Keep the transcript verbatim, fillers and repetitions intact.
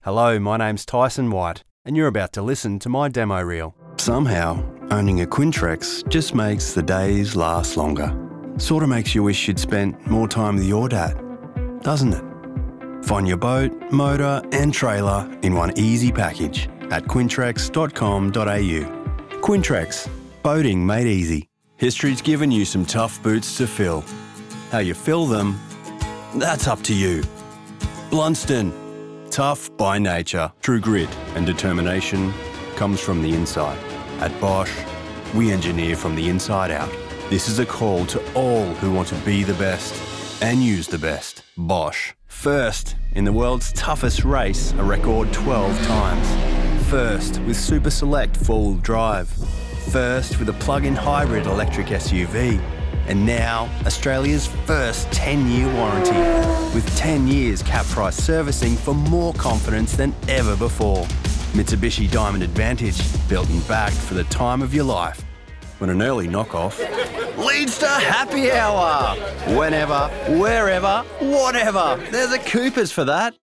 Hello, my name's Tyson White, and you're about to listen to my demo reel. Somehow, owning a Quintrex just makes the days last longer. Sorta makes you wish you'd spent more time with your dad, doesn't it? Find your boat, motor and trailer in one easy package at quintrex dot com dot a u. Quintrex, boating made easy. History's given you some tough boots to fill. How you fill them, that's up to you. Blunston, tough by nature. True grit and determination comes from the inside. At Bosch, we engineer from the inside out. This is a call to all who want to be the best and use the best. Bosch. First in the world's toughest race, a record twelve times. First with Super Select four-wheel drive. First with a plug-in hybrid electric S U V. And now, Australia's first ten-year warranty, with ten years cap price servicing for more confidence than ever before. Mitsubishi Diamond Advantage, built and backed for the time of your life. When an early knockoff leads to happy hour. Whenever, wherever, whatever. There's a Coopers for that.